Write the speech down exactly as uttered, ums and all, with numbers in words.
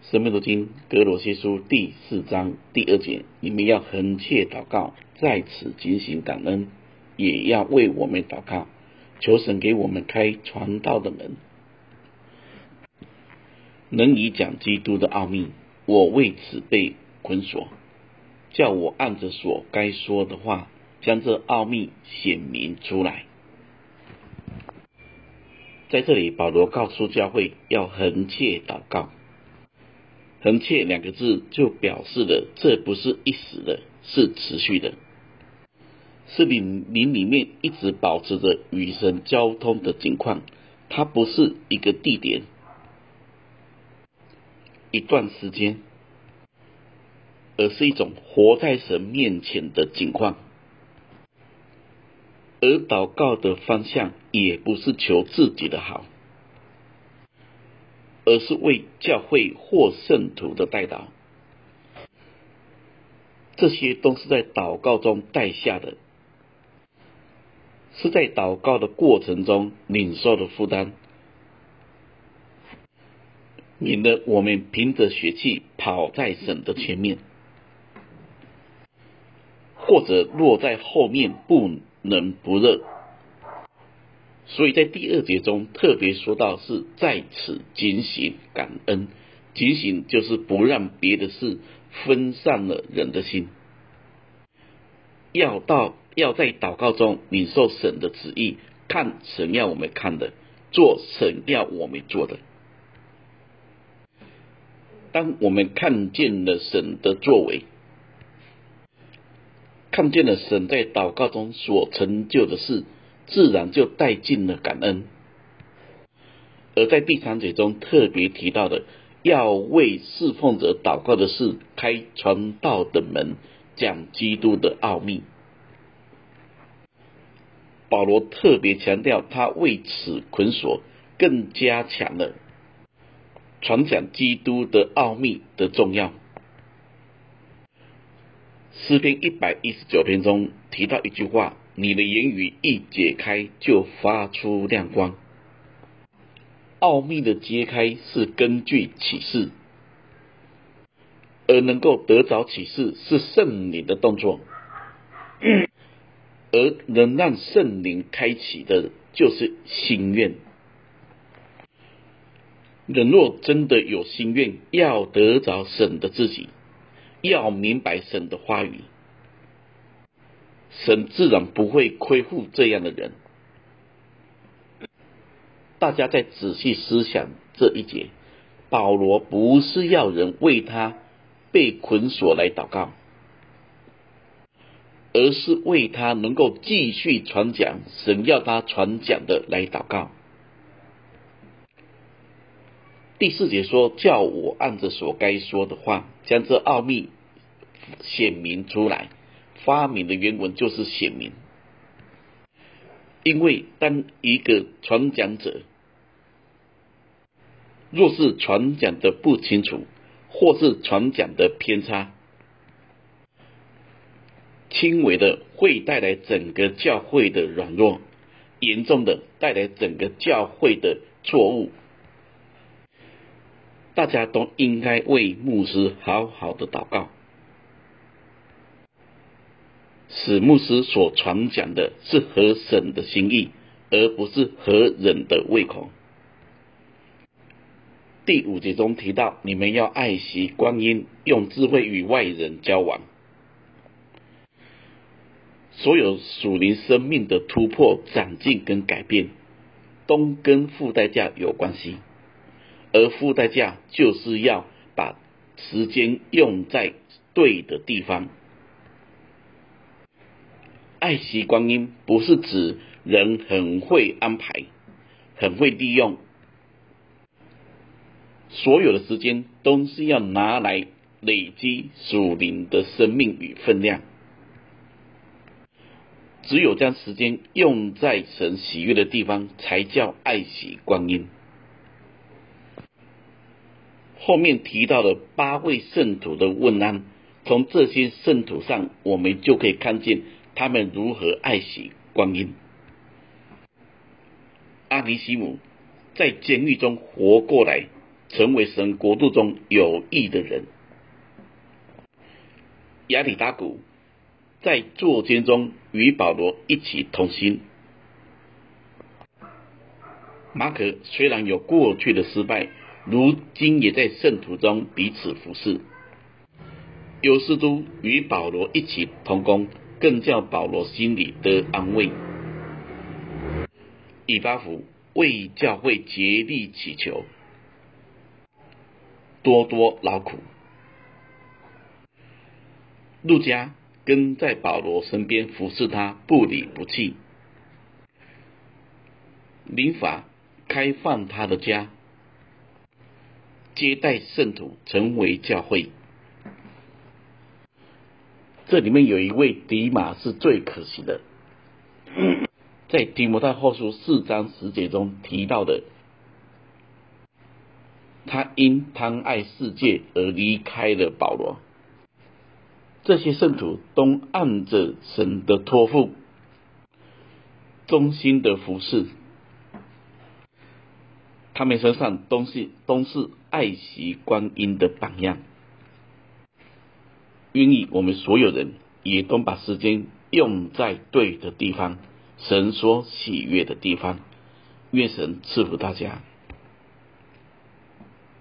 生命读经哥罗西书第四章第二节，你们要恒切祷告，在此警醒感恩，也要为我们祷告，求神给我们开传道的门，能以讲基督的奥秘。我为此被捆锁，叫我按着所该说的话，将这奥秘显明出来。在这里，保罗告诉教会要恒切祷告。恒切两个字就表示了，这不是一时的，是持续的，是灵灵里面一直保持着与神交通的景况。它不是一个地点、一段时间，而是一种活在神面前的景况。而祷告的方向也不是求自己的好，而是为教会或圣徒的代祷，这些都是在祷告中带下的，是在祷告的过程中领受的负担，免得我们凭着血气跑在神的前面，或者落在后面不冷不热。所以在第二节中特别说到是在此警醒感恩，警醒就是不让别的事分散了人的心，要到要在祷告中领受神的旨意，看神要我们看的，做神要我们做的。当我们看见了神的作为，看见了神在祷告中所成就的事，自然就带进了感恩。而在第三节中特别提到的，要为侍奉者祷告的事开传道的门，讲基督的奥秘。保罗特别强调他为此捆锁，更加强了传讲基督的奥秘的重要。诗篇一百一十九篇中提到一句话，你的言语一解开就发出亮光。奥秘的揭开是根据启示，而能够得着启示是圣灵的动作，而能让圣灵开启的就是心愿。人若真的有心愿，要得着神的自己，要明白神的话语，神自然不会亏负这样的人。大家再仔细思想这一节，保罗不是要人为他被捆锁来祷告，而是为他能够继续传讲神要他传讲的来祷告。第四节说，叫我按着所该说的话，将这奥秘显明出来。发明的原文就是显明，因为当一个传讲者若是传讲的不清楚，或是传讲的偏差，轻微的会带来整个教会的软弱，严重的带来整个教会的错误。大家都应该为牧师好好的祷告，使牧师所传讲的是合神的心意，而不是合人的胃口。第五节中提到，你们要爱惜光阴，用智慧与外人交往。所有属灵生命的突破、长进跟改变，都跟付代价有关系，而付代价就是要把时间用在对的地方。爱惜光阴不是指人很会安排，很会利用，所有的时间都是要拿来累积属灵的生命与分量。只有将时间用在神喜悦的地方，才叫爱惜光阴。后面提到的八位圣徒的问安，从这些圣徒上，我们就可以看见他们如何爱惜光阴。阿尼西姆在监狱中活过来， 成为神国度中有益的人。亚里达古在坐监中与保罗一起同心。马可虽然有过去的失败，如今也在圣徒中彼此服侍。犹斯都与保罗一起同工，更叫保罗心里得安慰。以巴弗为教会竭力祈求，多多劳苦。路加跟在保罗身边服侍他，不离不弃。林法开放他的家，接待圣徒，成为教会。这里面有一位迪马是最可惜的，在提摩太后书四章十节中提到的，他因贪爱世界而离开了保罗。这些圣徒都按着神的托付，忠心的服侍，他们身上都是都是爱惜光阴的榜样。愿意我们所有人也都把时间用在对的地方，神所喜悦的地方。愿神赐福大家。